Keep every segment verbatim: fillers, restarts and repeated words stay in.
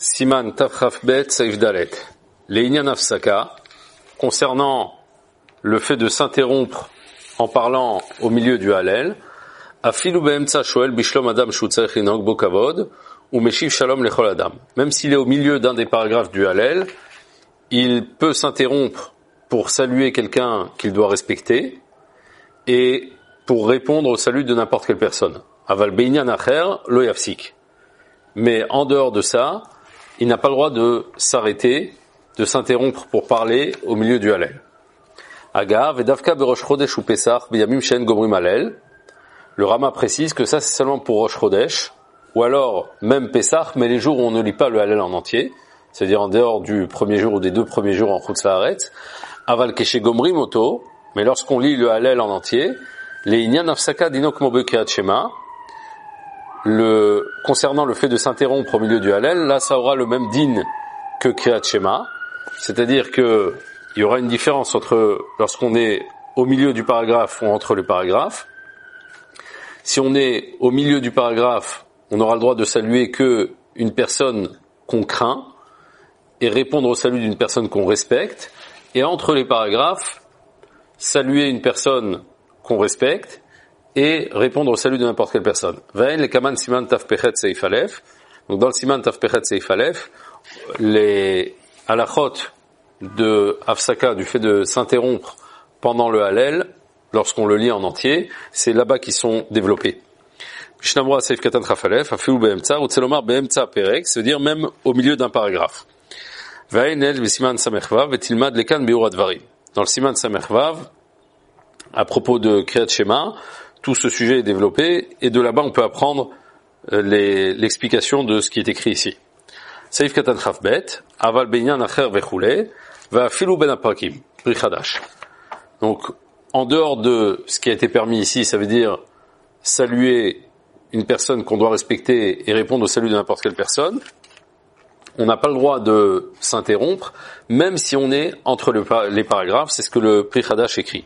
Siman Tafraf Bet Saif Dalet. Leïnyan Afsaka, concernant le fait de s'interrompre en parlant au milieu du Hallel, Afilu be'emtsa shoel bishlom adam shu tzarich linhog bo kavod ou meshiv shalom lechol adam. Même s'il est au milieu d'un des paragraphes du Hallel, il peut s'interrompre pour saluer quelqu'un qu'il doit respecter et pour répondre au salut de n'importe quelle personne. Aval be'inyan acher lo yafsik. Mais en dehors de ça, il n'a pas le droit de s'arrêter, de s'interrompre pour parler au milieu du Hallel. Agav et davka berosh chodesh ou pesach biyamim shen gomrim Hallel. Le Rama précise que ça c'est seulement pour Rosh Chodesh, ou alors même Pesach, mais les jours où on ne lit pas le Hallel en entier, c'est-à-dire en dehors du premier jour ou des deux premiers jours en Chutz La'aretz, aval keshe gomrim oto, mais lorsqu'on lit le Hallel en entier, les inyan afsaka dinok mobe kriyat shema, le, concernant le fait de s'interrompre au milieu du Hallel, là ça aura le même din que kriyat shema, c'est-à-dire que il y aura une différence entre lorsqu'on est au milieu du paragraphe ou entre les paragraphes. Si on est au milieu du paragraphe, on aura le droit de saluer que une personne qu'on craint et répondre au salut d'une personne qu'on respecte. Et entre les paragraphes, saluer une personne qu'on respecte et répondre au salut de n'importe quelle personne. Vain le kaman siman tafpechet seif alef. Donc dans le siman tafpechet seif alef, les halachot de Afsaka, du fait de s'interrompre pendant le Hallel, lorsqu'on le lit en entier, c'est là-bas qu'ils sont développés. Mishnamra Seif Katan Chafalef, Afilu Be'emtsa, Utselomar Be'emtsa Perek, c'est-à-dire même au milieu d'un paragraphe. Va'enel B'siman Samechvav, Vetilmad Lekan Be'ur Advarim. Dans le Siman Samechvav, à propos de Kriyat Shema, tout ce sujet est développé, et de là-bas on peut apprendre les, l'explication de ce qui est écrit ici. Seif Katan Chafbet, Aval Be'inyan Acher Vechule, Va'afilu Ben Aprakim, Pri Chadash. Donc, en dehors de ce qui a été permis ici, ça veut dire saluer une personne qu'on doit respecter et répondre au salut de n'importe quelle personne, on n'a pas le droit de s'interrompre, même si on est entre le, les paragraphes, c'est ce que le Pri Chadash écrit.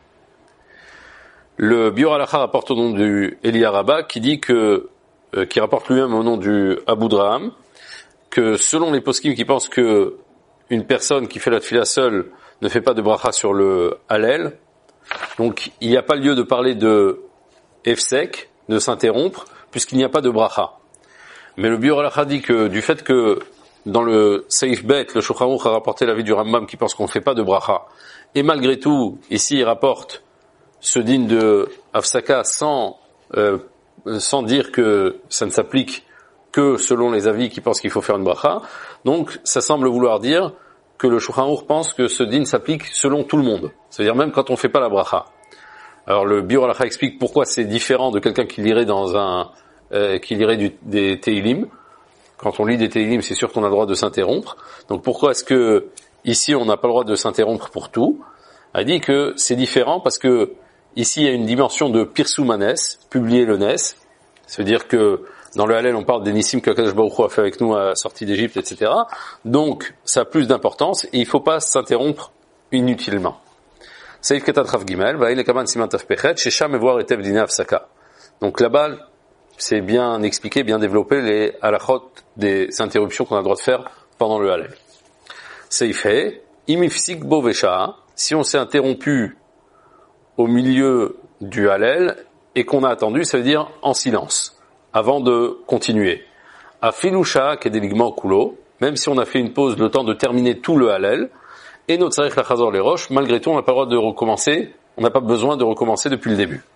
Le Biur Halacha rapporte au nom du Eli Araba, qui dit que, euh, qui rapporte lui-même au nom du Abu Draham, que selon les poskim qui pensent que une personne qui fait la tfila seule ne fait pas de bracha sur le Hallel, donc il n'y a pas lieu de parler de efsek, de s'interrompre, puisqu'il n'y a pas de bracha. Mais le Biur Halacha dit que du fait que dans le Seif Bet, le Shulchan Aruch a rapporté l'avis du Rambam qui pense qu'on ne fait pas de bracha, et malgré tout, ici il rapporte ce din de Afsaka sans, euh, sans dire que ça ne s'applique que selon les avis qui pensent qu'il faut faire une bracha, donc ça semble vouloir dire que le Shulchan Aruch pense que ce din s'applique selon tout le monde. C'est-à-dire même quand on fait pas la bracha. Alors le Biur Halacha explique pourquoi c'est différent de quelqu'un qui lirait dans un, euh, qui lirait du, des Teilim. Quand on lit des Teilim, c'est sûr qu'on a le droit de s'interrompre. Donc pourquoi est-ce que ici on n'a pas le droit de s'interrompre pour tout? Il dit que c'est différent parce que ici il y a une dimension de Pirsoumanes, publier le Nes. C'est-à-dire que dans le Hallel, on parle des Nissim qu'Akadosh Baruch Hu a fait avec nous à la sortie d'Égypte, et cetera. Donc, ça a plus d'importance et il ne faut pas s'interrompre inutilement. Seif Ketat Rav Gimel, Va'il Kaman Siman Taf Pechet, Shesham Evoir Etev Dine Afsaka. Donc là-bas, c'est bien expliqué, bien développé les halachot des interruptions qu'on a le droit de faire pendant le Hallel. Seif He, Imifsik Bo Vesha, si on s'est interrompu au milieu du Hallel et qu'on a attendu, ça veut dire en silence, avant de continuer. À Filusha, qui est des ligments coulo, même si on a fait une pause, le temps de terminer tout le Hallel, et notre Tzarich Lachazor les roches, malgré tout, on n'a pas le droit de recommencer, on n'a pas besoin de recommencer depuis le début.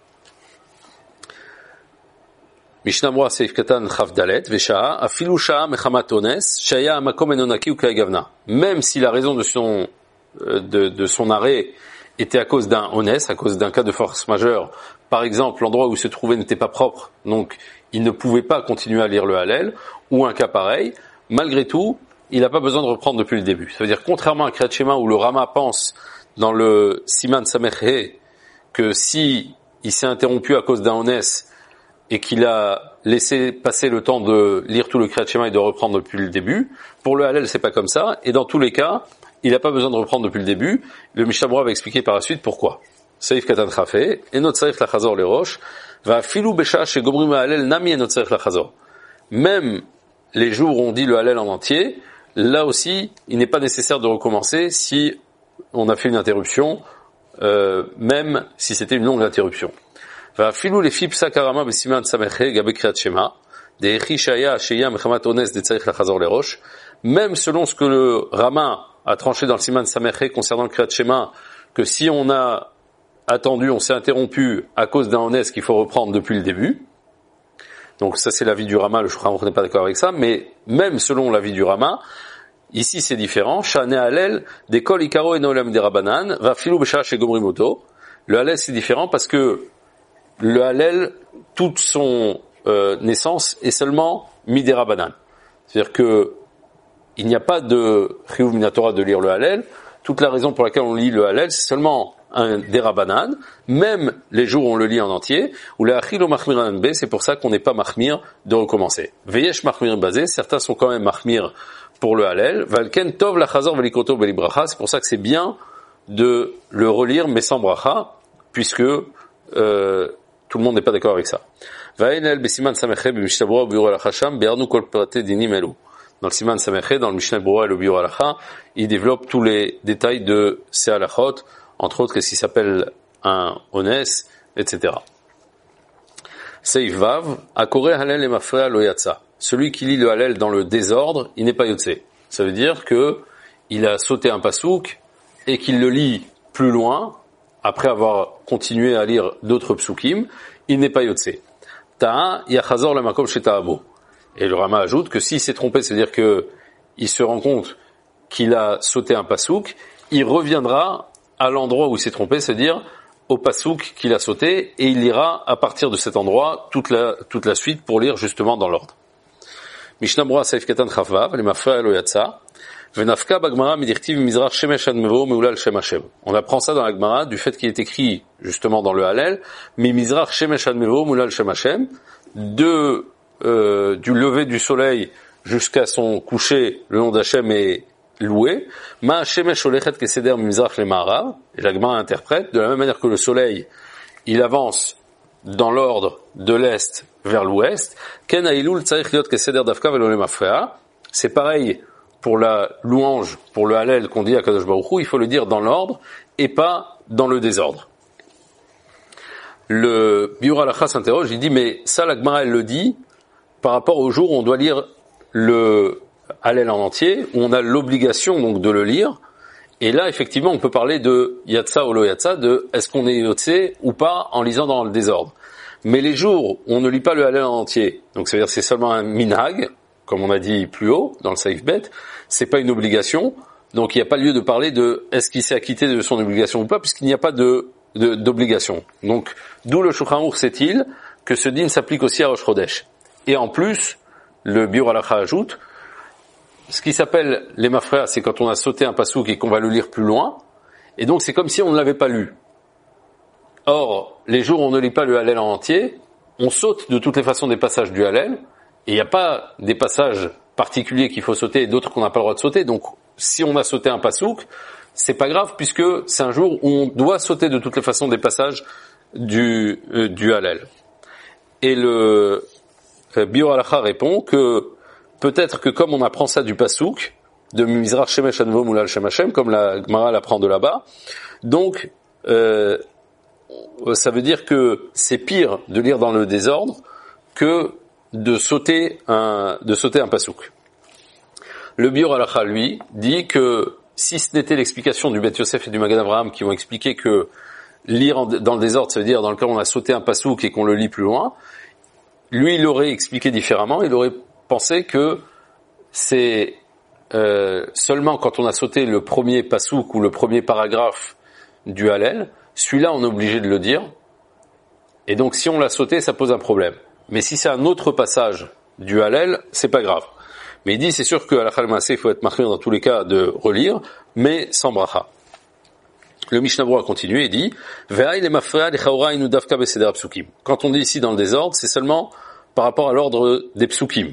Mishnah Moa Seif Katan Chav Dalet, Vesha, à Filusha, Mechamatones, Shaya Amakom Enonaki ou Kaegavna. Même si la raison de son, de, de son arrêt était à cause d'un onès, à cause d'un cas de force majeure, par exemple, l'endroit où il se trouvait n'était pas propre, donc il ne pouvait pas continuer à lire le Hallel, ou un cas pareil, malgré tout, il n'a pas besoin de reprendre depuis le début. Ça veut dire, contrairement à Kriyat Shema, où le Rama pense, dans le Siman Samech que si il s'est interrompu à cause d'un onès, et qu'il a laissé passer le temps de lire tout le Kriyat Shema et de reprendre depuis le début, pour le Hallel, c'est pas comme ça, et dans tous les cas, il n'a pas besoin de reprendre depuis le début. Le Mishnah Berurah va expliquer par la suite pourquoi. Seif Katan Chafé, et notre Tzarich Lachazor les roches, va filou besha chez Gomrim Hallel nami et notre Tzarich Lachazor. Même les jours où on dit le Hallel en entier, là aussi, il n'est pas nécessaire de recommencer si on a fait une interruption, euh, même si c'était une longue interruption. Va filou les fib sakarama besiman sameche gabe kriat shema, des richaya sheya mechamat ones de tzarich lachazor les roches, même selon ce que le Rama a tranché dans le siman sameche concernant le kriat shema, que si on a attendu, on s'est interrompu à cause d'un honest qu'il faut reprendre depuis le début. Donc ça c'est l'avis du Rama, le Shulchan Aruch n'est pas d'accord avec ça, mais même selon l'avis du Rama, ici c'est différent. Shane Hallel, des kol ikaro et nolam des Rabanan, va filou b'shara chez Gomrimoto. Le Hallel c'est différent parce que le Hallel, toute son euh, naissance est seulement midei Rabanan. C'est-à-dire que il n'y a pas de chiyuv minatora de lire le Hallel. Toute la raison pour laquelle on lit le Hallel, c'est seulement un des Rabanan, même les jours où on le lit en entier, ou le achilo machmir b, c'est pour ça qu'on n'est pas machmir de recommencer. Veyesh machmir basé, certains sont quand même machmir pour le Hallel. Valken tov lachazor velikoto belibracha, c'est pour ça que c'est bien de le relire mais sans bracha, puisque euh, tout le monde n'est pas d'accord avec ça. Vaenel besiman sameche b'mishtabura b'biur alachasham be'arnu kol prate dinim elu. Dans le Siman Sameche, dans le Mishnah Berurah et le Biur Halacha, il développe tous les détails de ces halachot, entre autres, qu'est-ce qui s'appelle un ones, et cetera. Seif Vav, Akore Hallel et Mafrea lo yatsa. Celui qui lit le Hallel dans le désordre, il n'est pas yotse. Ça veut dire que il a sauté un pasouk et qu'il le lit plus loin, après avoir continué à lire d'autres psukim, il n'est pas yotse. Ta'a yachazor le makom sheta'abo. Et le Rama ajoute que s'il s'est trompé, c'est-à-dire que il se rend compte qu'il a sauté un pasouk, il reviendra à l'endroit où il s'est trompé, c'est-à-dire au pasouk qu'il a sauté, et il lira à partir de cet endroit toute la, toute la suite pour lire justement dans l'ordre. Mishnah Berurah Seif Katan Chafvav, le Mafrea lo yatsa, venafka bagmara midirtiv mizrach shemesh admevo meulal shem Hashem. On apprend ça dans la Gemara du fait qu'il est écrit justement dans le Hallel, mi mizrach shemesh admevo meulal shem Hashem, de Euh, du lever du soleil jusqu'à son coucher, le nom d'Hachem est loué. Ma shemesh olechet keseder mizrach le ma'arav. Et la Gemara interprète de la même manière que le soleil, il avance dans l'ordre de l'est vers l'ouest. Ken hailul tzarich liot keseder dafka velo le mafrea. C'est pareil pour la louange, pour le Hallel qu'on dit à Kadosh Baruch Hu, il faut le dire dans l'ordre et pas dans le désordre. Le Biur Halacha s'interroge, il dit mais ça la Gemara elle le dit par rapport au jour où on doit lire le Hallel en entier, où on a l'obligation donc de le lire, et là effectivement on peut parler de Yatsa ou lo Yatsa, de est-ce qu'on est Yotse ou pas en lisant dans le désordre. Mais les jours où on ne lit pas le Hallel en entier, donc c'est-à-dire c'est seulement un minhag, comme on a dit plus haut dans le Saif Bet, c'est pas une obligation, donc il n'y a pas lieu de parler de est-ce qu'il s'est acquitté de son obligation ou pas, puisqu'il n'y a pas de, de d'obligation. Donc d'où le Shulchan Aruch sait-il que ce din s'applique aussi à Rosh Chodesh. Et en plus, le Biur Halacha ajoute, ce qui s'appelle les mafrea, c'est quand on a sauté un pasouk et qu'on va le lire plus loin, et donc c'est comme si on ne l'avait pas lu. Or, les jours où on ne lit pas le Hallel en entier, on saute de toutes les façons des passages du Hallel, et il n'y a pas des passages particuliers qu'il faut sauter et d'autres qu'on n'a pas le droit de sauter, donc si on a sauté un pasouk, c'est pas grave puisque c'est un jour où on doit sauter de toutes les façons des passages du, euh, du Hallel. Et le Biur Halacha répond que peut-être que comme on apprend ça du pasouk, de Mizrach Shemesh Admevo Meulal Shem Hashem, comme la Gemara l'apprend de là-bas, donc euh, ça veut dire que c'est pire de lire dans le désordre que de sauter un de sauter un pasouk. Le Biur Halacha, lui, dit que si ce n'était l'explication du Bet Yosef et du Magen Avraham qui vont expliquer que lire en, dans le désordre, ça veut dire dans le cas où on a sauté un pasouk et qu'on le lit plus loin, lui, il aurait expliqué différemment, il aurait pensé que c'est euh, seulement quand on a sauté le premier pasouk ou le premier paragraphe du Hallel, celui-là on est obligé de le dire, et donc si on l'a sauté, ça pose un problème. Mais si c'est un autre passage du Hallel, c'est pas grave. Mais il dit, c'est sûr qu'à la Khalmasé, il faut être marqué dans tous les cas de relire, mais sans bracha. Le Mishnah Berurah continue et dit quand on dit ici dans le désordre, c'est seulement par rapport à l'ordre des psukim.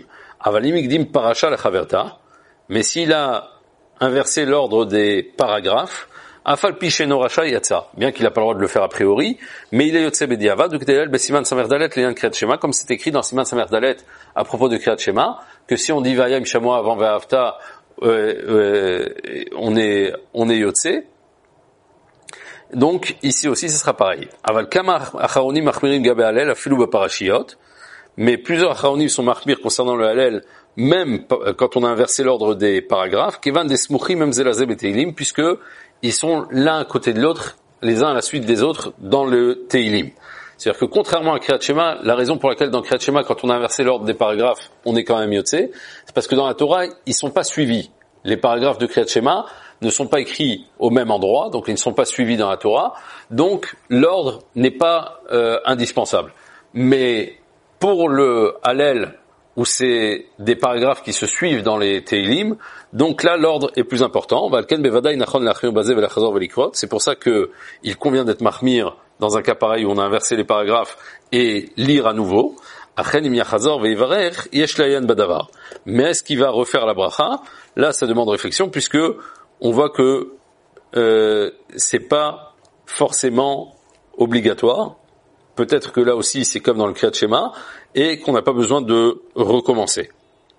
Mais s'il a inversé l'ordre des paragraphes, bien qu'il n'a pas le droit de le faire a priori, mais il est yotse bediavad, comme c'est écrit dans Siman Samer Dalet à propos de Kriyat Shema, que si on dit Vayam Shamoa avant Va'avta, euh, euh, on est, on est Yotse. Donc, ici aussi, ce sera pareil. Aval kama acharonim machmirim gabe halel afilu b'parashiyot. Mais plusieurs acharonim sont machmir concernant le halel, même quand on a inversé l'ordre des paragraphes, kevan des smuchim même zelazeh beteilim, puisque ils sont l'un à côté de l'autre, les uns à la suite des autres, dans le teilim. C'est-à-dire que contrairement à Kriyat Shema, la raison pour laquelle dans Kriyat Shema, quand on a inversé l'ordre des paragraphes, on est quand même Yotse, c'est parce que dans la Torah, ils sont pas suivis. Les paragraphes de Kriyat Shema ne sont pas écrits au même endroit, donc ils ne sont pas suivis dans la Torah, donc l'ordre n'est pas euh, indispensable. Mais pour le Hallel, où c'est des paragraphes qui se suivent dans les Teilim, donc là l'ordre est plus important. C'est pour ça que il convient d'être mahmir dans un cas pareil où on a inversé les paragraphes et lire à nouveau. Mais est-ce qu'il va refaire la bracha? Là, ça demande réflexion, puisque on voit que euh, c'est pas forcément obligatoire. Peut-être que là aussi, c'est comme dans le Kriyat Shema, et qu'on n'a pas besoin de recommencer.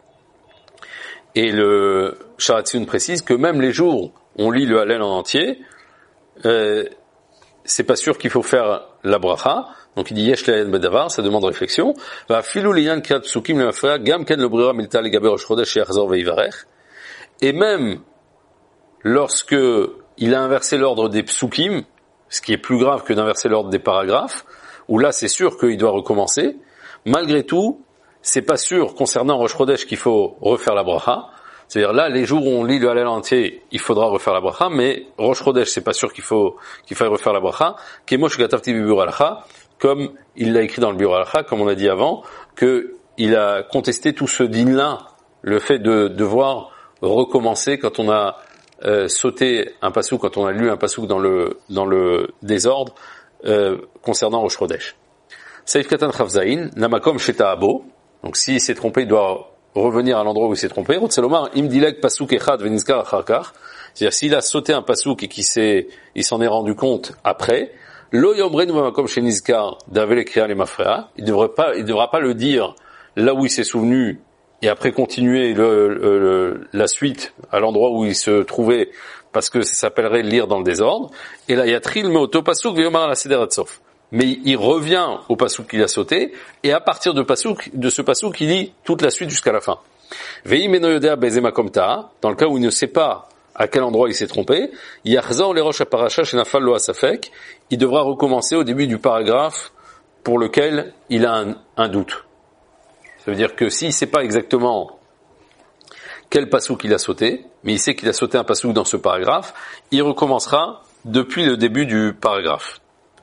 Et le Sharatzion précise que même les jours où on lit le Hallel en entier, euh, c'est pas sûr qu'il faut faire la bracha. Donc il dit yesh layan bedavar, ça demande réflexion. Va filou liyan kriyat psukim lemafreya gam ken lo brira milta legaber rosh chodesh sheyachzor veivarech. Et même lorsque il a inversé l'ordre des psukim, ce qui est plus grave que d'inverser l'ordre des paragraphes, où là c'est sûr qu'il doit recommencer, malgré tout, c'est pas sûr concernant Rosh Chodesh qu'il faut refaire la bracha. C'est-à-dire là, les jours où on lit le Hallel entier, il faudra refaire la bracha, mais Rosh Chodesh, c'est pas sûr qu'il faut qu'il faille refaire la bracha. Kemosh gatavti bibur halacha, comme il l'a écrit dans le Biur halacha, comme on a dit avant, que il a contesté tout ce din-là, le fait de devoir recommencer quand on a euh, sauté un pasouk, quand on a lu un pasouk dans le dans le désordre euh, concernant Rosh Chodesh. Saif katan chavzaïn, namakom sheta abo. Donc s'il s'est trompé, il doit revenir à l'endroit où il s'est trompé. Rotzelomar im dilek pasuk echad venizkar acharkar. C'est-à-dire s'il a sauté un pasouk et qu'il s'est, il s'en est rendu compte après, lo yomrenu bamakom shenizkar davel ekriya lemafrea. Il devrait pas, il devra pas le dire là où il s'est souvenu et après continuer le, le, le, la suite à l'endroit où il se trouvait, parce que ça s'appellerait lire dans le désordre. Et là, yatril meoto pasuk veyomar la seder atsof. Mais il revient au pasouk qu'il a sauté, et à partir de pasouk, de ce pasouk, il lit toute la suite jusqu'à la fin. Vei meno yodea bezema komta, dans le cas où il ne sait pas à quel endroit il s'est trompé, yachzor le rosh parasha shenafal lo asafek, il devra recommencer au début du paragraphe pour lequel il a un, un doute. Ça veut dire que s'il ne sait pas exactement quel pasouk il a sauté, mais il sait qu'il a sauté un pasouk dans ce paragraphe, il recommencera depuis le début du paragraphe.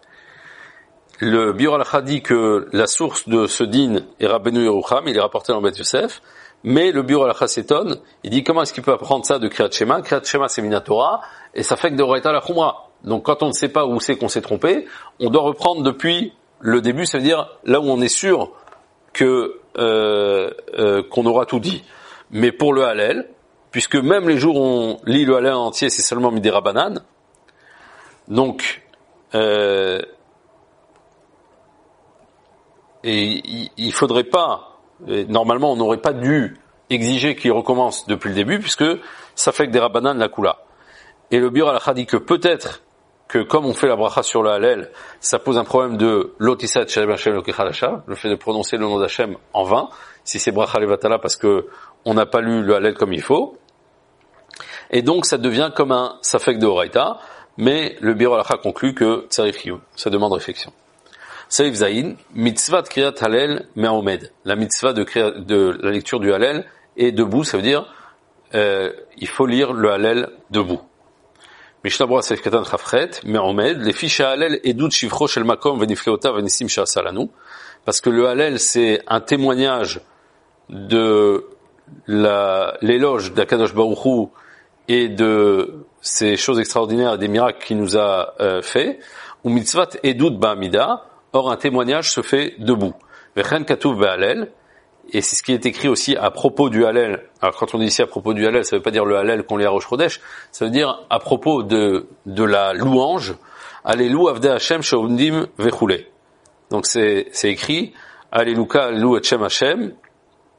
Le Biur halacha dit que la source de ce din est Rabbeinu Yerucham, il est rapporté dans Beth Yosef, mais le Biur halacha s'étonne, il dit comment est-ce qu'il peut apprendre ça de Kriyat Shema? Kriyat Shema c'est Minatora, et ça fait que de Oraita la Chumra. Donc quand on ne sait pas où c'est qu'on s'est trompé, on doit reprendre depuis le début, ça veut dire là où on est sûr que euh, euh, qu'on aura tout dit. Mais pour le Hallel, puisque même les jours où on lit le Hallel entier, c'est seulement Midera Banan, donc euh, et il faudrait pas, normalement on n'aurait pas dû exiger qu'il recommence depuis le début, puisque ça fait que des Rabbanan la Kula. Et le Biur halacha dit que peut-être que comme on fait la bracha sur le Hallel, ça pose un problème de l'otisat shem Hashem lokechadasha, le fait de prononcer le nom d'Hashem en vain, si c'est bracha levatala parce que on n'a pas lu le Hallel comme il faut. Et donc ça devient comme un safek de Horaïta, mais le Biur halacha conclut que tzarich yud, ça demande réflexion. Saïf Zayin, mitzvah de Kriyat Hallel me'omed. La mitzvah de, de la lecture du Hallel est debout, ça veut dire euh, il faut lire le Hallel debout. Mishnah Berurah Saïf Katan Chafret me'omed, les fiches Hallel edut shivcho shel makom venifleota venisim sha'asa lanu, parce que le Hallel c'est un témoignage de la, l'éloge d'Akadosh Baruch Hu et de ces choses extraordinaires et des miracles qu'il nous a euh, fait. Ou mitzvah edut ba'amida. Or, un témoignage se fait debout. Vechen katuv be'Hallel, et c'est ce qui est écrit aussi à propos du Hallel. Alors, quand on dit ici à propos du Hallel, ça veut pas dire le Hallel qu'on lit à Rosh Chodesh, ça veut dire à propos de, de la louange, Allélu avdei Hashem she'omdim vechule. Donc, c'est, c'est écrit, Alléluka, Allélu et Shem Hashem,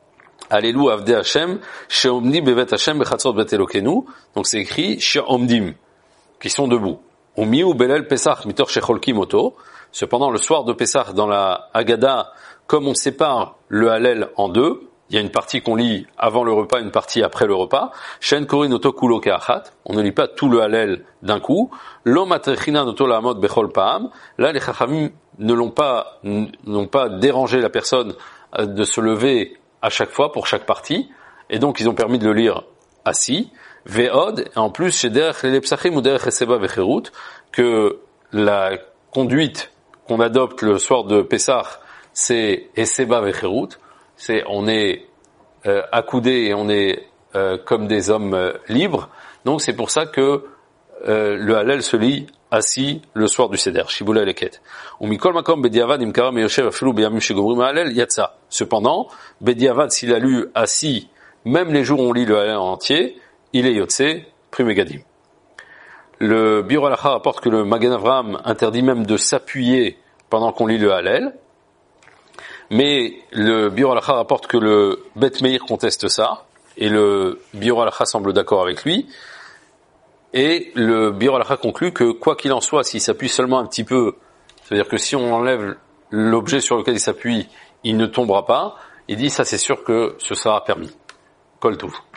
Allélu avde Hashem, she'omdi bevet Hashem bechatzot bet Elokenu. Donc c'est écrit she'omdim, qui sont debout. Umiu belel Pesach mitor shecholkim oto. Cependant, le soir de Pesach, dans la Haggadah, comme on sépare le Hallel en deux, il y a une partie qu'on lit avant le repas, une partie après le repas. Shen korin oto kulo ke'achat. On ne lit pas tout le Hallel d'un coup. Lo matrechina oto la'amod bechol pa'am. Là, les chachamim ne l'ont pas, n'ont pas dérangé la personne de se lever à chaque fois pour chaque partie. Et donc, ils ont permis de le lire assis. Ve'od. Et en plus, chez derech lelepsachim ou derech eseba vecherut, que la conduite qu'on adopte le soir de Pessah, c'est eseba vecherut. C'est on est euh, accoudés et on est euh, comme des hommes euh, libres. Donc c'est pour ça que euh, le Hallel se lit assis le soir du Seder. Shibula eleket. Umikol makom bediavad imkara meyoshev afilu beyamim shegomrim Hallel yatsa. Cependant, bediavad s'il a lu assis, même les jours où on lit le Hallel en entier, il est yotse primegadim. Le Biur Halacha rapporte que le Magen Avraham interdit même de s'appuyer pendant qu'on lit le Hallel. Mais le Biur Halacha rapporte que le Bet Meir conteste ça, et le Biur Halacha semble d'accord avec lui, et le Biur Halacha conclut que quoi qu'il en soit, s'il s'appuie seulement un petit peu, c'est-à-dire que si on enlève l'objet sur lequel il s'appuie, il ne tombera pas, il dit ça c'est sûr que ce sera permis. Kol Touv.